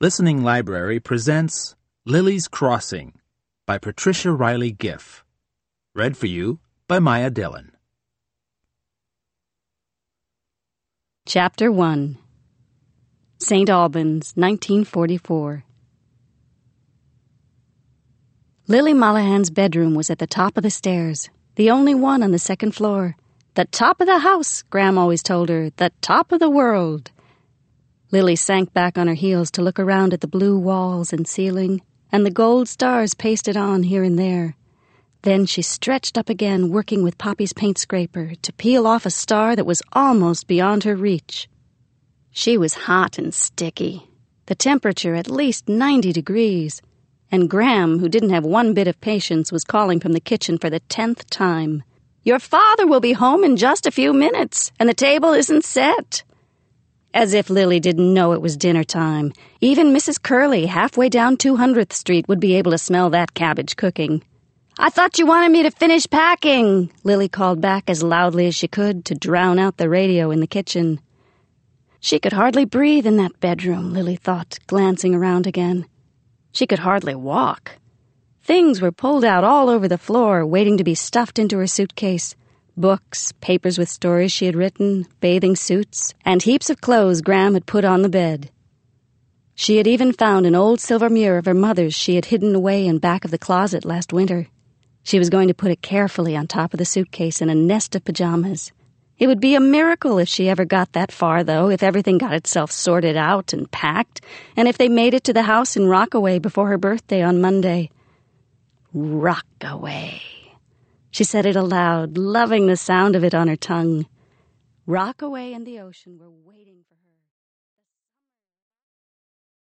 Listening Library presents Lily's Crossing by Patricia Riley Giff. Read for you by Maya Dillon. Chapter 1. St. Albans, 1944. Lily Mollahan's bedroom was at the top of the stairs, the only one on the second floor. The top of the house, Gram always told her, the top of the world. Lily sank back on her heels to look around at the blue walls and ceiling, and the gold stars pasted on here and there. Then she stretched up again, working with Poppy's paint scraper to peel off a star that was almost beyond her reach. She was hot and sticky, the temperature at least 90 degrees, and Gram, who didn't have one bit of patience, was calling from the kitchen for the 10th time. "Your father will be home in just a few minutes, and the table isn't set." As if Lily didn't know it was dinner time. Even Mrs. Curley, halfway down 200th Street, would be able to smell that cabbage cooking. "I thought you wanted me to finish packing," Lily called back as loudly as she could to drown out the radio in the kitchen. She could hardly breathe in that bedroom, Lily thought, glancing around again. She could hardly walk. Things were pulled out all over the floor, waiting to be stuffed into her suitcase. Books, papers with stories she had written, bathing suits, and heaps of clothes Gram had put on the bed. She had even found an old silver mirror of her mother's she had hidden away in back of the closet last winter. She was going to put it carefully on top of the suitcase in a nest of pajamas. It would be a miracle if she ever got that far, though, if everything got itself sorted out and packed, and if they made it to the house in Rockaway before her birthday on Monday. Rockaway. She said it aloud, loving the sound of it on her tongue. Rockaway and the ocean were waiting for